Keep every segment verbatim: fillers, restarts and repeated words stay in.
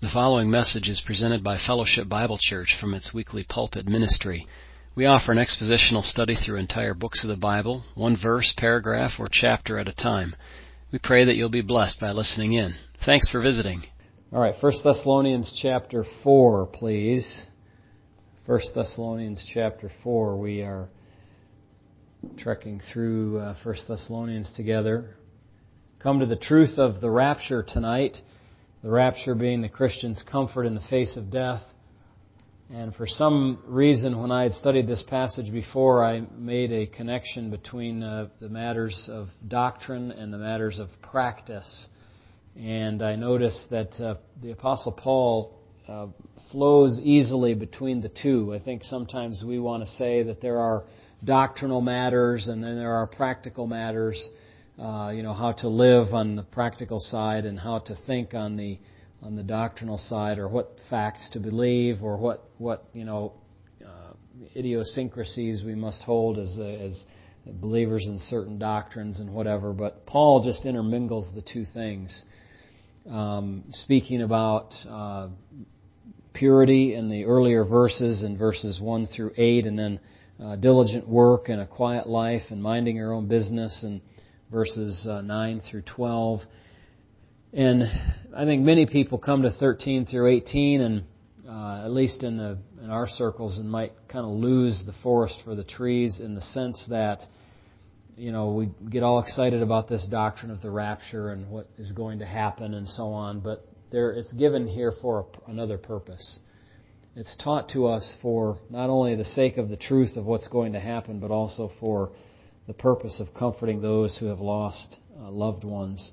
The following message is presented by Fellowship Bible Church from its weekly pulpit ministry. We offer an expositional study through entire books of the Bible, one verse, paragraph, or chapter at a time. We pray that you'll be blessed by listening in. Thanks for visiting. All right, First Thessalonians chapter four, please. First Thessalonians chapter four. We are trekking through uh, First Thessalonians together. Come to the truth of the rapture tonight. The rapture being the Christian's comfort in the face of death. And for some reason, when I had studied this passage before, I made a connection between uh, the matters of doctrine and the matters of practice. And I noticed that uh, the Apostle Paul uh, flows easily between the two. I think sometimes we want to say that there are doctrinal matters and then there are practical matters. Uh, you know, how to live on the practical side and how to think on the on the doctrinal side, or what facts to believe, or what what you know uh, idiosyncrasies we must hold as uh, as believers in certain doctrines and whatever. But Paul just intermingles the two things, um, speaking about uh, purity in the earlier verses, in verses one through eight, and then uh, diligent work and a quiet life and minding your own business, and verses uh, nine through twelve. And I think many people come to thirteen through eighteen, and uh, at least in the in our circles, and might kind of lose the forest for the trees, in the sense that, you know, we get all excited about this doctrine of the rapture and what is going to happen and so on, but there it's given here for a, another purpose. It's taught to us for not only the sake of the truth of what's going to happen, but also for the purpose of comforting those who have lost uh, loved ones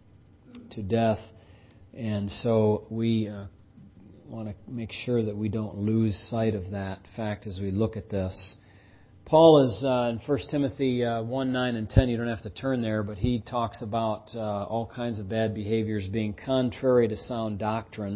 to death. And so we uh, want to make sure that we don't lose sight of that fact as we look at this. Paul is uh, in First Timothy uh, one, nine, and ten. You don't have to turn there, but he talks about uh, all kinds of bad behaviors being contrary to sound doctrine.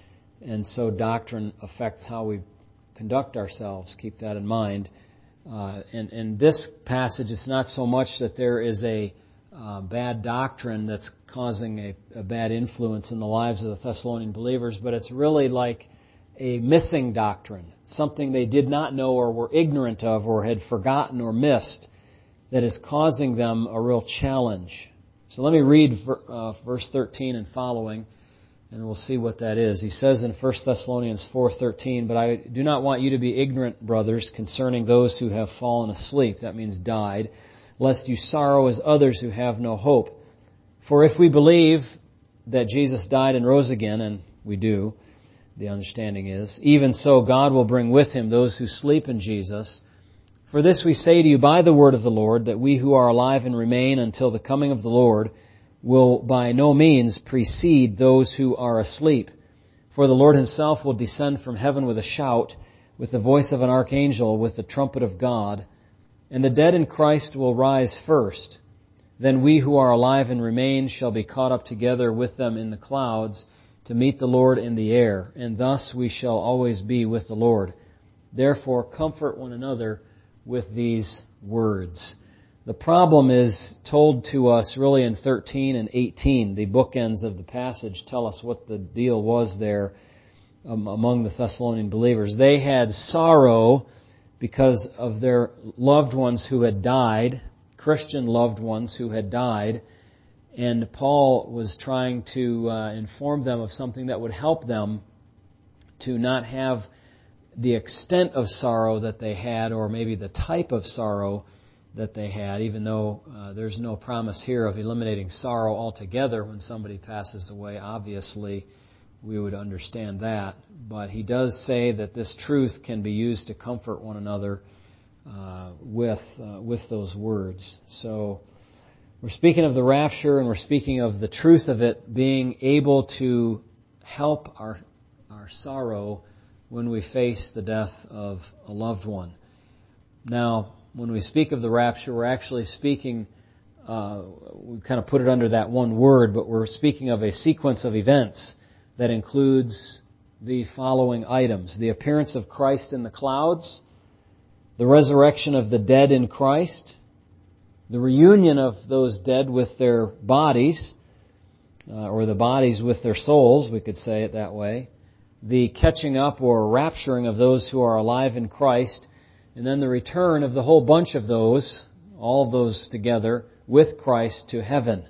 And so doctrine affects how we conduct ourselves. Keep that in mind. Uh, and in this passage, it's not so much that there is a uh, bad doctrine that's causing a, a bad influence in the lives of the Thessalonian believers, but it's really like a missing doctrine, something they did not know or were ignorant of or had forgotten or missed, that is causing them a real challenge. So let me read uh, verse thirteen and following, and we'll see what that is. He says in First Thessalonians four thirteen, "But I do not want you to be ignorant, brothers, concerning those who have fallen asleep," that means died, "lest you sorrow as others who have no hope. For if we believe that Jesus died and rose again," and we do, the understanding is, "even so God will bring with Him those who sleep in Jesus. For this we say to you by the word of the Lord, that we who are alive and remain until the coming of the Lord will by no means precede those who are asleep. For the Lord Himself will descend from heaven with a shout, with the voice of an archangel, with the trumpet of God, and the dead in Christ will rise first. Then we who are alive and remain shall be caught up together with them in the clouds to meet the Lord in the air, and thus we shall always be with the Lord. Therefore comfort one another with these words." The problem is told to us really in thirteen and eighteen. The bookends of the passage tell us what the deal was there um, among the Thessalonian believers. They had sorrow because of their loved ones who had died, Christian loved ones who had died, and Paul was trying to uh, inform them of something that would help them to not have the extent of sorrow that they had, or maybe the type of sorrow that they had, even though uh, there's no promise here of eliminating sorrow altogether when somebody passes away. Obviously, we would understand that. But he does say that this truth can be used to comfort one another uh, with uh, with those words. So we're speaking of the rapture, and we're speaking of the truth of it being able to help our our sorrow when we face the death of a loved one. Now, when we speak of the rapture, we're actually speaking, uh, we kind of put it under that one word, but we're speaking of a sequence of events that includes the following items: the appearance of Christ in the clouds, the resurrection of the dead in Christ, the reunion of those dead with their bodies, uh, or the bodies with their souls, we could say it that way, the catching up or rapturing of those who are alive in Christ, and then the return of the whole bunch of those, all of those together, with Christ to heaven.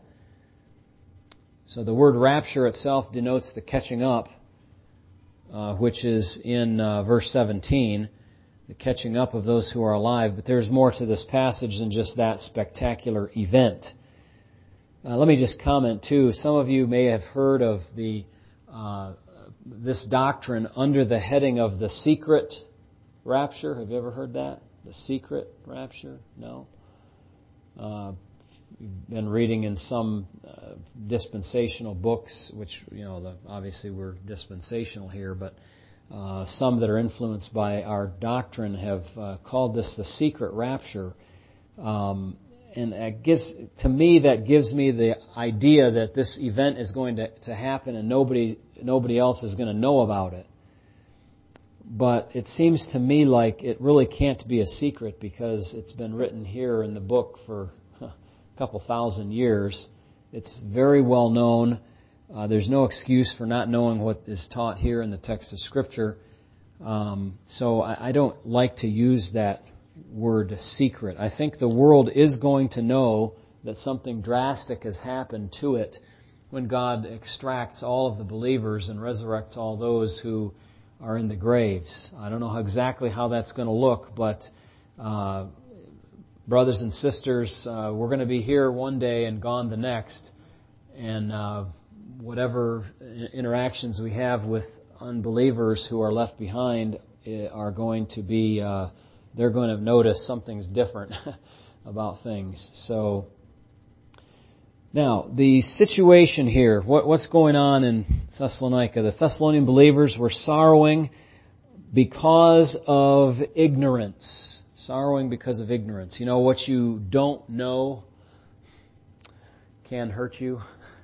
So the word rapture itself denotes the catching up, uh, which is in uh, verse seventeen, the catching up of those who are alive. But there's more to this passage than just that spectacular event. Uh, let me just comment too. Some of you may have heard of the uh, this doctrine under the heading of the secret rapture. Have you ever heard that? The secret rapture? No? Uh, we've been reading in some uh, dispensational books, which, you know, the, obviously we're dispensational here, but uh, some that are influenced by our doctrine have uh, called this the secret rapture. Um, and it gives, to me, that gives me the idea that this event is going to, to happen and nobody nobody else is going to know about it. But it seems to me like it really can't be a secret because it's been written here in the book for a couple thousand years. It's very well known. Uh, there's no excuse for not knowing what is taught here in the text of Scripture. Um, so I, I don't like to use that word secret. I think the world is going to know that something drastic has happened to it when God extracts all of the believers and resurrects all those who are in the graves. I don't know how exactly how that's going to look, but uh, brothers and sisters, uh, we're going to be here one day and gone the next, and uh, whatever interactions we have with unbelievers who are left behind are going to be, uh, they're going to notice something's different about things. So, now, the situation here, what, what's going on in Thessalonica? The Thessalonian believers were sorrowing because of ignorance. Sorrowing because of ignorance. You know, what you don't know can hurt you.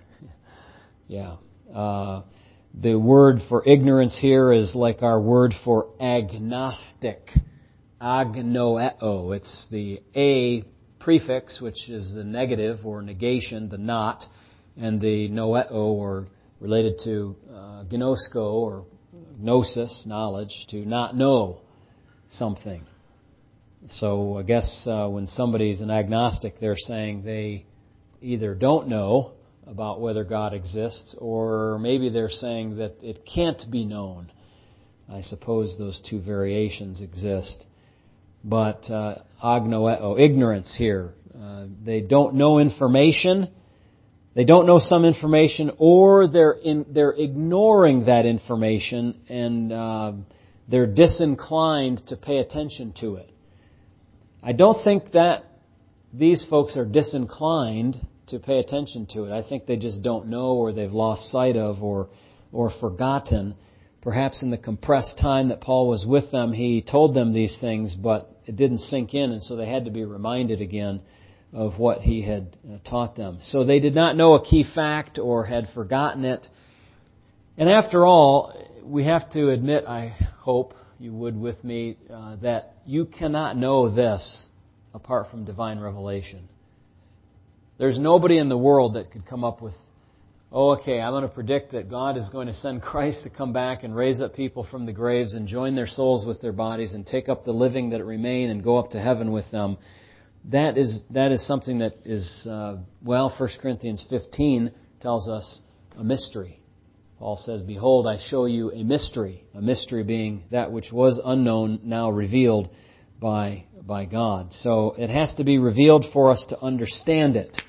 yeah. Uh, the word for ignorance here is like our word for agnostic. Agnoeo. It's the A prefix, which is the negative or negation, the not, and the noeo, or related to uh, gnosko or gnosis, knowledge, to not know something. So I guess uh, when somebody's an agnostic, they're saying they either don't know about whether God exists, or maybe they're saying that it can't be known. I suppose those two variations exist. But uh, agnoeo, ignorance here. Uh, they don't know information. They don't know some information, or they're in, they're ignoring that information, and uh, they're disinclined to pay attention to it. I don't think that these folks are disinclined to pay attention to it. I think they just don't know, or they've lost sight of, or or forgotten. Perhaps in the compressed time that Paul was with them, he told them these things, but it didn't sink in, and so they had to be reminded again of what he had taught them. So they did not know a key fact or had forgotten it. And after all, we have to admit, I hope you would with me, uh, that you cannot know this apart from divine revelation. There's nobody in the world that could come up with, oh, okay, I'm going to predict that God is going to send Christ to come back and raise up people from the graves and join their souls with their bodies and take up the living that remain and go up to heaven with them. That is that is something that is, uh, well, First Corinthians fifteen tells us a mystery. Paul says, behold, I show you a mystery. A mystery being that which was unknown, now revealed by, by God. So it has to be revealed for us to understand it.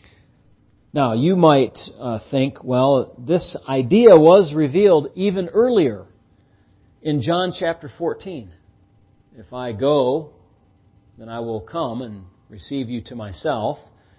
Now, you might uh, think, well, this idea was revealed even earlier in John chapter fourteen. If I go, then I will come and receive you to myself.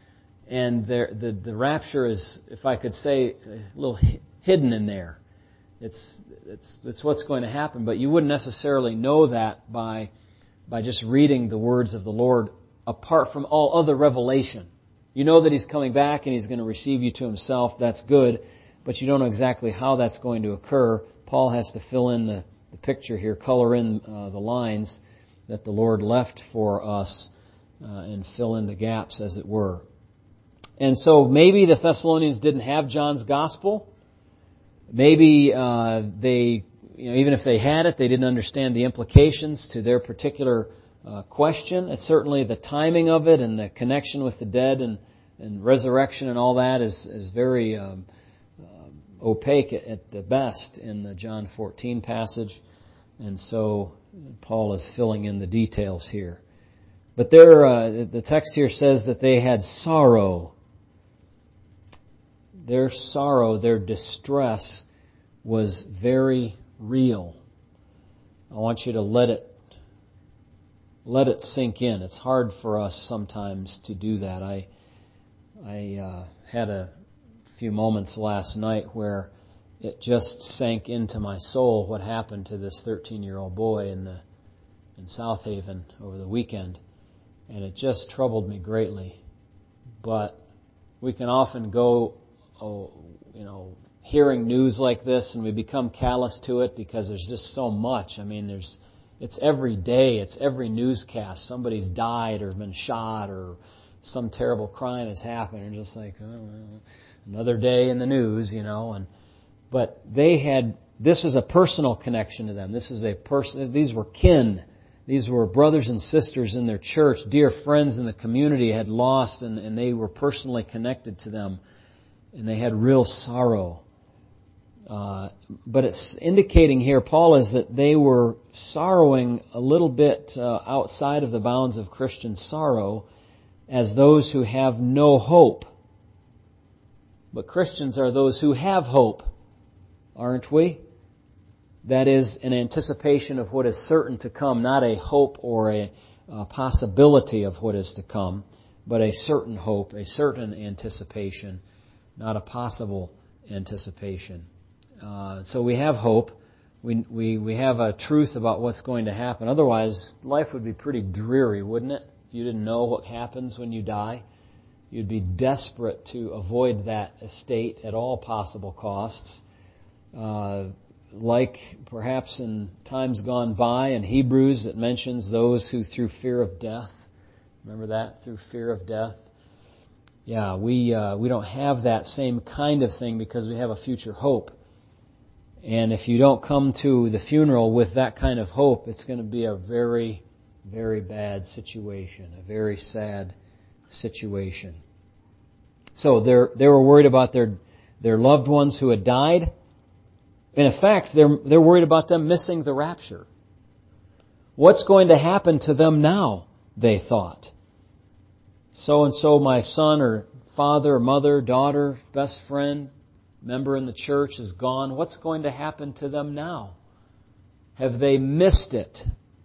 And there, the, the rapture is, if I could say, a little hidden in there. It's, it's, it's what's going to happen, but you wouldn't necessarily know that by, by just reading the words of the Lord apart from all other revelation. You know that He's coming back and He's going to receive you to Himself. That's good. But you don't know exactly how that's going to occur. Paul has to fill in the, the picture here, color in uh, the lines that the Lord left for us uh, and fill in the gaps, as it were. And so maybe the Thessalonians didn't have John's gospel. Maybe uh, they, you know, even if they had it, they didn't understand the implications to their particular uh, question. It's certainly the timing of it and the connection with the dead and, and resurrection and all that is, is very um, uh, opaque at, at the best in the John fourteen passage. And so Paul is filling in the details here. But there, uh, the text here says that they had sorrow. Their sorrow, their distress was very real. I want you to let it let it sink in. It's hard for us sometimes to do that. I I uh, had a few moments last night where it just sank into my soul what happened to this thirteen-year-old boy in the in South Haven over the weekend, and it just troubled me greatly. But we can often go, oh, you know, hearing news like this, and we become callous to it because there's just so much. I mean, there's it's every day, it's every newscast. Somebody's died or been shot or some terrible crime has happened. And just like, oh, well, another day in the news, you know. And but they had this was a personal connection to them. This is a person. These were kin. These were brothers and sisters in their church, dear friends in the community had lost, and, and they were personally connected to them, and they had real sorrow. Uh, but it's indicating here, Paul, is that they were sorrowing a little bit uh, outside of the bounds of Christian sorrow as those who have no hope. But Christians are those who have hope, aren't we? That is an anticipation of what is certain to come, not a hope or a, a possibility of what is to come, but a certain hope, a certain anticipation, not a possible anticipation. Uh, so we have hope. We, we we have a truth about what's going to happen. Otherwise, life would be pretty dreary, wouldn't it? If you didn't know what happens when you die, you'd be desperate to avoid that estate at all possible costs. Uh, like perhaps in times gone by in Hebrews, it mentions those who through fear of death. Remember that? Through fear of death. Yeah, we uh, we don't have that same kind of thing because we have a future hope. And if you don't come to the funeral with that kind of hope, it's going to be a very, very bad situation, a very sad situation. So they they were worried about their their loved ones who had died. In effect, they're they're worried about them missing the rapture. What's going to happen to them now? They thought. So and so, my son or father or mother, daughter, best friend, member in the church is gone. What's going to happen to them now? Have they missed it?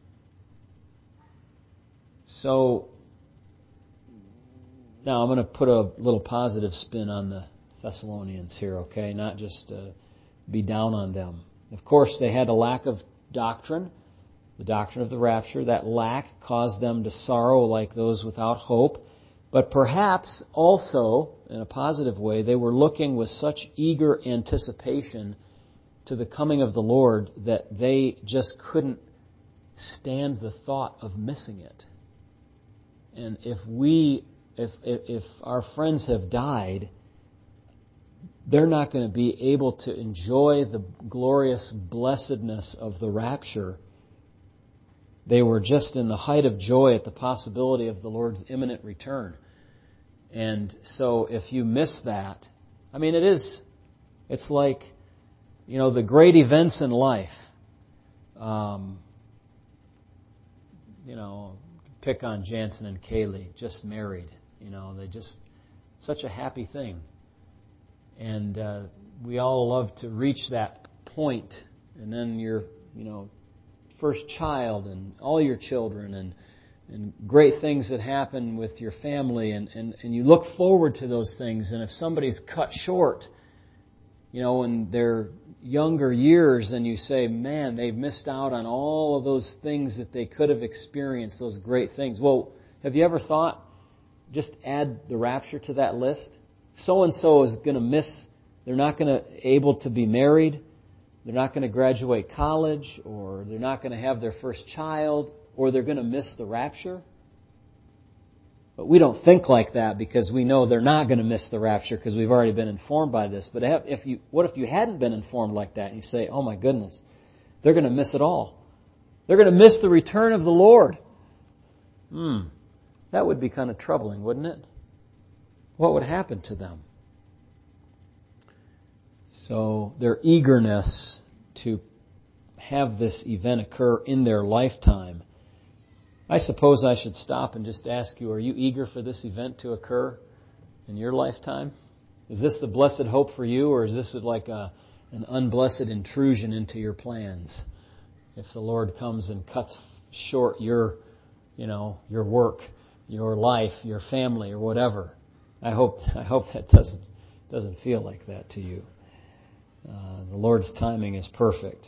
So, now I'm going to put a little positive spin on the Thessalonians here, okay? Not just uh, be down on them. Of course, they had a lack of doctrine, the doctrine of the rapture. That lack caused them to sorrow like those without hope. But perhaps also, in a positive way, they were looking with such eager anticipation to the coming of the Lord that they just couldn't stand the thought of missing it. And if we, if if, if our friends have died, they're not going to be able to enjoy the glorious blessedness of the rapture. They were just in the height of joy at the possibility of the Lord's imminent return. And so if you miss that, I mean, it is, it's like, you know, the great events in life. Um, you know, pick on Jansen and Kaylee, just married. You know, they just, such a happy thing. And uh, we all love to reach that point, and then your, you know, first child and all your children and and great things that happen with your family, and, and, and you look forward to those things. And if somebody's cut short, you know, in their younger years, and you say, man, they've missed out on all of those things that they could have experienced, those great things. Well, have you ever thought, just add the rapture to that list? So-and-so is going to miss, they're not going to able to be married, they're not going to graduate college, or they're not going to have their first child, or they're going to miss the rapture. But we don't think like that because we know they're not going to miss the rapture because we've already been informed by this. But if you, what if you hadn't been informed like that and you say, oh my goodness, they're going to miss it all. They're going to miss the return of the Lord. Hmm. That would be kind of troubling, wouldn't it? What would happen to them? So their eagerness to have this event occur in their lifetime. I suppose I should stop and just ask you, are you eager for this event to occur in your lifetime? Is this the blessed hope for you, or is this like a, an unblessed intrusion into your plans? If the Lord comes and cuts short your, you know, your work, your life, your family, or whatever. I hope I hope that doesn't doesn't feel like that to you. Uh, the Lord's timing is perfect.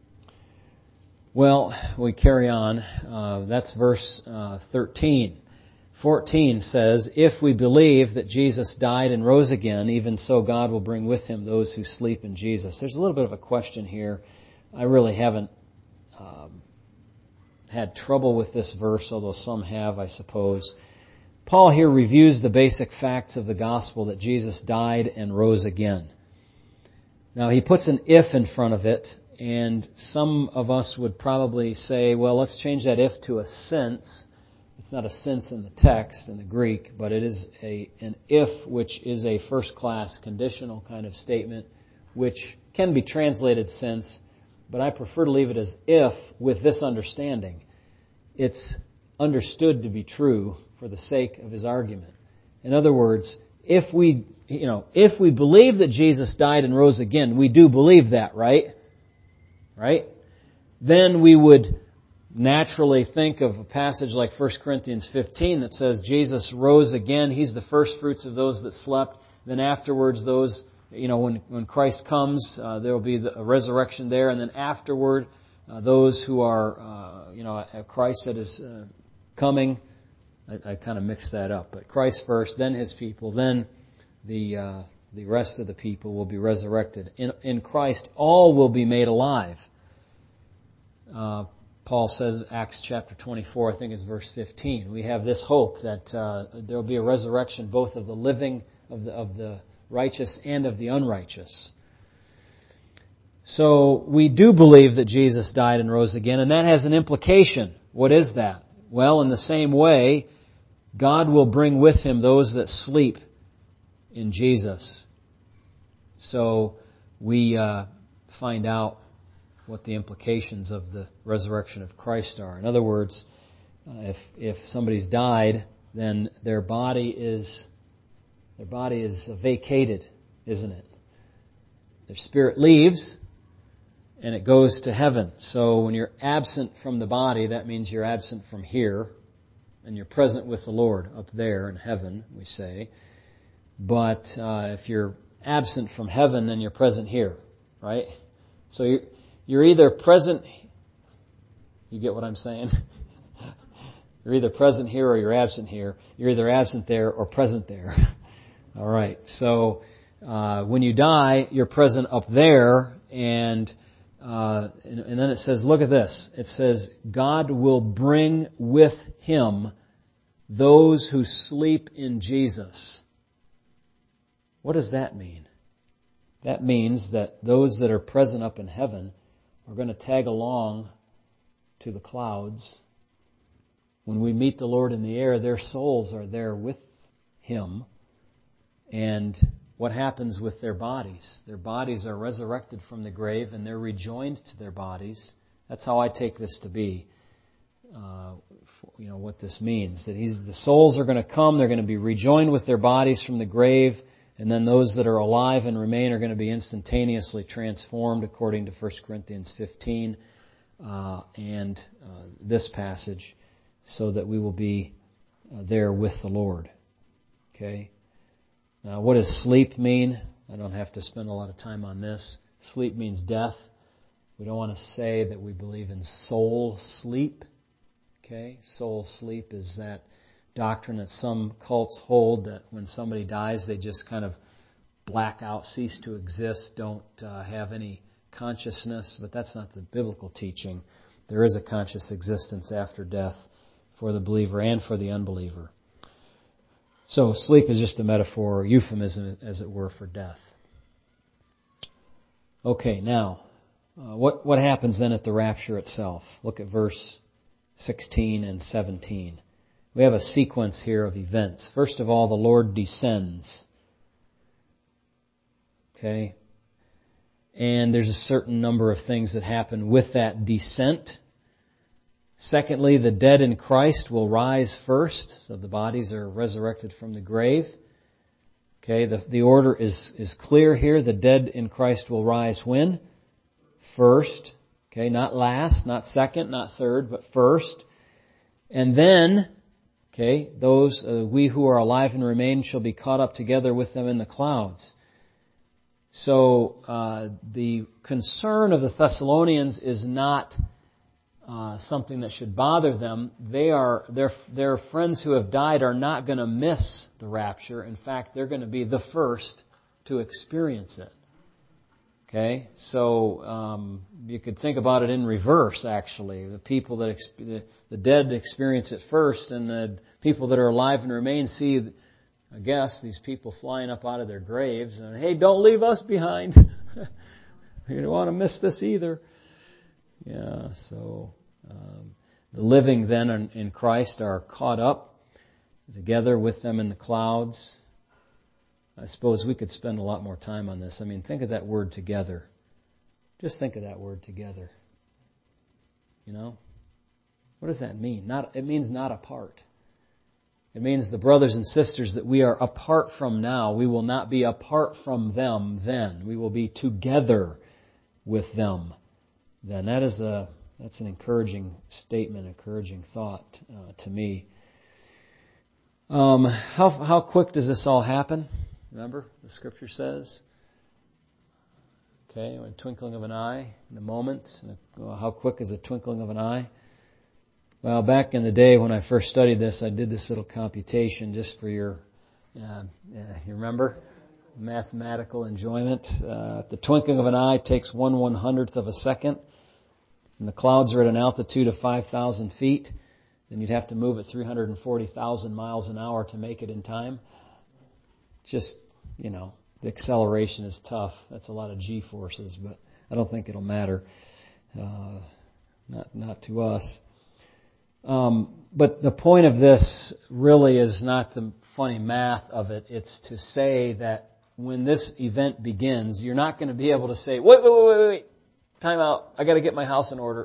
Well, we carry on. Uh, that's verse uh, thirteen. fourteen says, "If we believe that Jesus died and rose again, even so God will bring with Him those who sleep in Jesus." There's a little bit of a question here. I really haven't um, had trouble with this verse, although some have, I suppose. Paul here reviews the basic facts of the gospel that Jesus died and rose again. Now, he puts an if in front of it, and some of us would probably say, well, let's change that if to a since. It's not a since in the text, in the Greek, but it is a an if, which is a first-class conditional kind of statement, which can be translated since, but I prefer to leave it as if with this understanding. It's understood to be true for the sake of his argument. In other words, if we, you know, if we believe that Jesus died and rose again, we do believe that, right? Right? Then we would naturally think of a passage like First Corinthians fifteen that says Jesus rose again. He's the first fruits of those that slept. Then afterwards, those, you know, when, when Christ comes, uh, there will be the, a resurrection there. And then afterward, uh, those who are, uh, you know, Christ that is uh, coming. I, I kind of mixed that up. But Christ first, then His people, then the uh, the rest of the people will be resurrected. In, in Christ, all will be made alive. Uh, Paul says in Acts chapter twenty-four, I think it's verse fifteen, we have this hope that uh, there will be a resurrection both of the living, of the, of the righteous, and of the unrighteous. So we do believe that Jesus died and rose again, and that has an implication. What is that? Well, in the same way, God will bring with Him those that sleep in Jesus. So we uh, find out what the implications of the resurrection of Christ are. In other words, uh, if if somebody's died, then their body is their body is vacated, isn't it? Their spirit leaves, and it goes to heaven. So when you're absent from the body, that means you're absent from here, and you're present with the Lord up there in heaven, we say. But uh, if you're absent from heaven, then you're present here, right? So you're, you're either present... You get what I'm saying? You're either present here or you're absent here. You're either absent there or present there. All right. So uh, when you die, you're present up there, and, uh, and and then it says, look at this. It says, God will bring with Him those who sleep in Jesus. What does that mean? That means that those that are present up in heaven are going to tag along to the clouds. When we meet the Lord in the air, their souls are there with Him. And what happens with their bodies? Their bodies are resurrected from the grave and they're rejoined to their bodies. That's how I take this to be. Uh, you know, what this means. That he's, the souls are going to come, they're going to be rejoined with their bodies from the grave, and then those that are alive and remain are going to be instantaneously transformed according to First Corinthians fifteen uh, and uh, this passage, so that we will be uh, there with the Lord. Okay? Now, what does sleep mean? I don't have to spend a lot of time on this. Sleep means death. We don't want to say that we believe in soul sleep. Okay? Soul sleep is that doctrine that some cults hold, that when somebody dies, they just kind of black out, cease to exist, don't uh, have any consciousness. But that's not the biblical teaching. There is a conscious existence after death for the believer and for the unbeliever. So sleep is just a metaphor, euphemism, as it were, for death. Okay, now, uh, what what happens then at the rapture itself? Look at verse sixteen and seventeen. We have a sequence here of events. First of all, the Lord descends. Okay? And there's a certain number of things that happen with that descent. Secondly, the dead in Christ will rise first, so the bodies are resurrected from the grave. Okay, the, the order is, is clear here. The dead in Christ will rise when? First. Okay, not last, not second, not third, but first. And then, okay, those, uh, we who are alive and remain shall be caught up together with them in the clouds. So, uh, the concern of the Thessalonians is not uh, something that should bother them. They are, their, their friends who have died are not going to miss the rapture. In fact, they're going to be the first to experience it. Okay? So, um, you could think about it in reverse, actually. The people that, ex- the, the dead experience it first, and the people that are alive and remain see, I guess, these people flying up out of their graves, and, hey, don't leave us behind. You don't want to miss this either. Yeah, so um, the living then in, in Christ are caught up together with them in the clouds. I suppose we could spend a lot more time on this. I mean, think of that word together. Just think of that word together. You know? What does that mean? Not, it means not apart. It means the brothers and sisters that we are apart from now, we will not be apart from them then. We will be together with them then. That is a that's an encouraging statement, encouraging thought uh, to me. Um, how how quick does this all happen? Remember, the Scripture says. Okay, in a twinkling of an eye, in a moment. Well, how quick is a twinkling of an eye? Well, back in the day when I first studied this, I did this little computation just for your, uh, you remember, mathematical enjoyment. Uh, the twinkling of an eye takes one one hundredth of a second, and the clouds are at an altitude of five thousand feet. Then you'd have to move at three hundred forty thousand miles an hour to make it in time. Just, you know, the acceleration is tough. That's a lot of G-forces, but I don't think it'll matter. Uh, not not to us. Um, but the point of this really is not the funny math of it. It's to say that when this event begins, you're not going to be able to say, wait, wait, wait, wait, wait, time out. I got to get my house in order.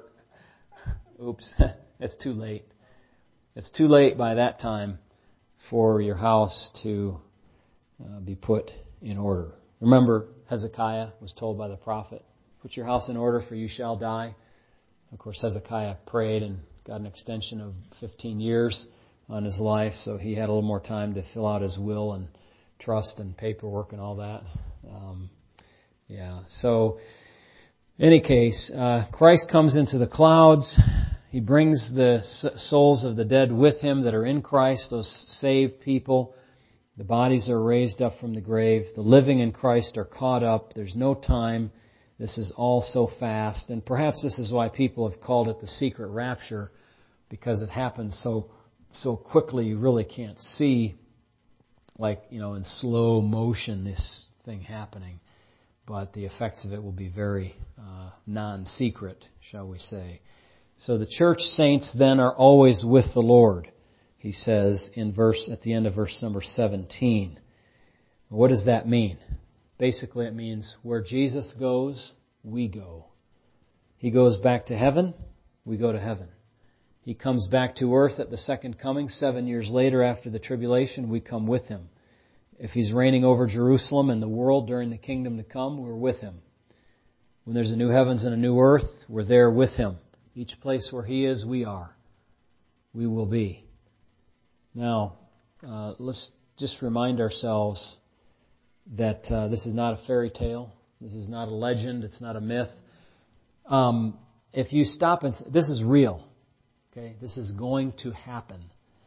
Oops, it's too late. It's too late by that time for your house to uh, be put in order. Remember, Hezekiah was told by the prophet, put your house in order for you shall die. Of course, Hezekiah prayed and got an extension of fifteen years on his life, so he had a little more time to fill out his will and trust and paperwork and all that. Um, yeah, so in any case, uh, Christ comes into the clouds. He brings the souls of the dead with Him that are in Christ, those saved people. The bodies are raised up from the grave. The living in Christ are caught up. There's no time. This is all so fast. And perhaps this is why people have called it the secret rapture, because it happens so so quickly you really can't see, like, you know, in slow motion, this thing happening. But the effects of it will be very uh, non-secret, shall we say. So the church saints then are always with the Lord, he says in verse at the end of verse number seventeen. What does that mean? Basically, it means where Jesus goes, we go. He goes back to heaven, we go to heaven. He comes back to earth at the second coming, seven years later after the tribulation, we come with Him. If He's reigning over Jerusalem and the world during the kingdom to come, we're with Him. When there's a new heavens and a new earth, we're there with Him. Each place where He is, we are. We will be. Now, uh, let's just remind ourselves that uh, this is not a fairy tale. This is not a legend. It's not a myth. Um, if you stop and th- this is real. Okay, this is going to happen.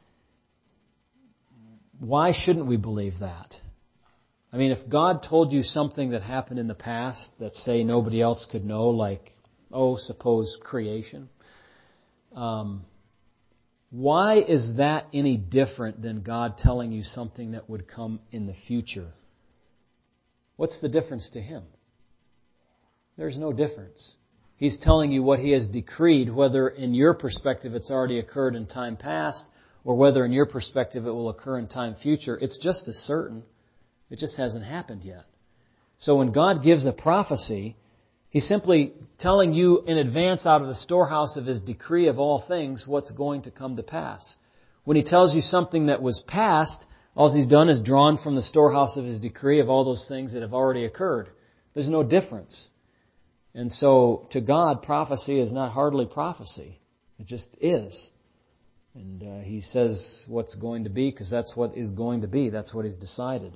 Why shouldn't we believe that? I mean, if God told you something that happened in the past that, say, nobody else could know, like, oh, suppose creation, um, Why is that any different than God telling you something that would come in the future? What's the difference to Him? There's no difference. He's telling you what He has decreed, whether in your perspective it's already occurred in time past, or whether in your perspective it will occur in time future. It's just as certain. It just hasn't happened yet. So when God gives a prophecy, He's simply telling you in advance out of the storehouse of His decree of all things what's going to come to pass. When He tells you something that was past, all He's done is drawn from the storehouse of His decree of all those things that have already occurred. There's no difference. And so to God, prophecy is not hardly prophecy. It just is. And uh, He says what's going to be because that's what is going to be. That's what He's decided.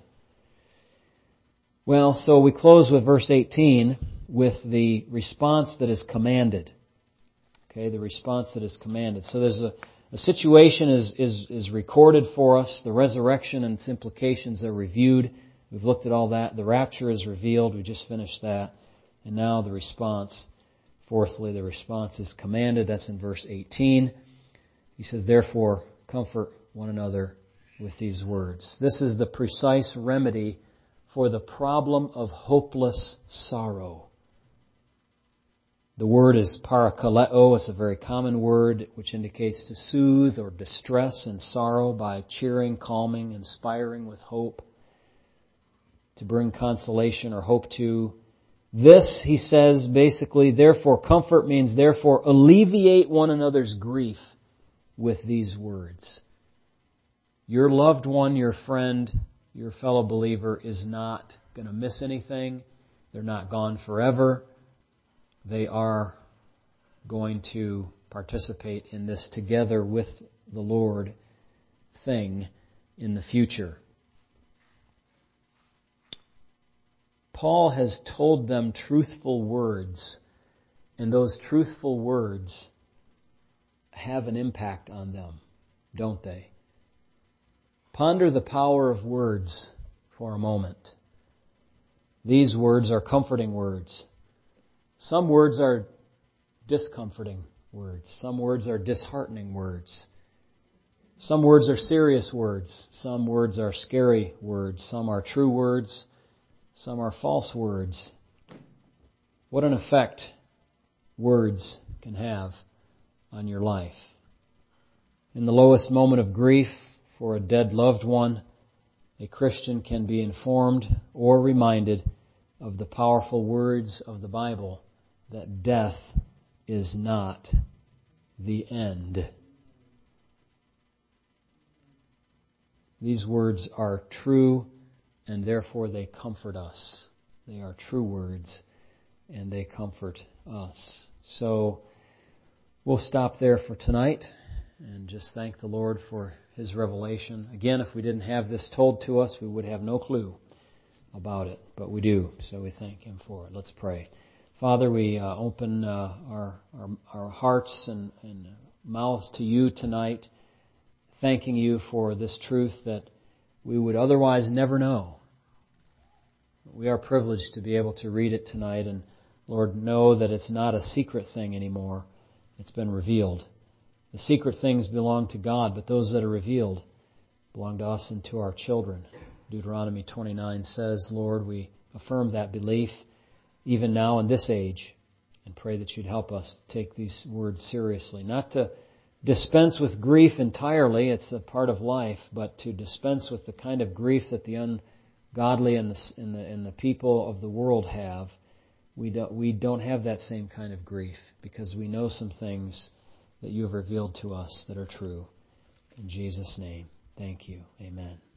Well, so we close with verse eighteen with the response that is commanded. Okay, the response that is commanded. So there's a, a situation is, is, is recorded for us. The resurrection and its implications are reviewed. We've looked at all that. The rapture is revealed. We just finished that. And now the response. Fourthly, the response is commanded. That's in verse eighteen. He says, therefore, comfort one another with these words. This is the precise remedy for the problem of hopeless sorrow. The word is parakaleo. It's a very common word which indicates to soothe or distress and sorrow by cheering, calming, inspiring with hope, to bring consolation or hope to. This, he says, basically, therefore, comfort means therefore alleviate one another's grief with these words. Your loved one, your friend, your fellow believer is not going to miss anything. They're not gone forever. They are going to participate in this together with the Lord thing in the future. Paul has told them truthful words, and those truthful words have an impact on them, don't they? Ponder the power of words for a moment. These words are comforting words. Some words are discomforting words. Some words are disheartening words. Some words are serious words. Some words are scary words. Some are true words. Some are false words. What an effect words can have on your life. In the lowest moment of grief for a dead loved one, a Christian can be informed or reminded of the powerful words of the Bible that death is not the end. These words are true, and therefore they comfort us. They are true words, and they comfort us. So we'll stop there for tonight and just thank the Lord for His revelation. Again, if we didn't have this told to us, we would have no clue about it, but we do, so we thank Him for it. Let's pray. Father, we uh, open uh, our, our our hearts and, and mouths to You tonight, thanking You for this truth that we would otherwise never know. We are privileged to be able to read it tonight, and Lord, know that it's not a secret thing anymore. It's been revealed. The secret things belong to God, but those that are revealed belong to us and to our children. Deuteronomy twenty-nine says, Lord, we affirm that belief even now in this age, and pray that You'd help us take these words seriously. Not to dispense with grief entirely, it's a part of life, but to dispense with the kind of grief that the ungodly and the, and the, and the people of the world have. We don't, we don't have that same kind of grief because we know some things that You have revealed to us that are true. In Jesus' name, thank You. Amen.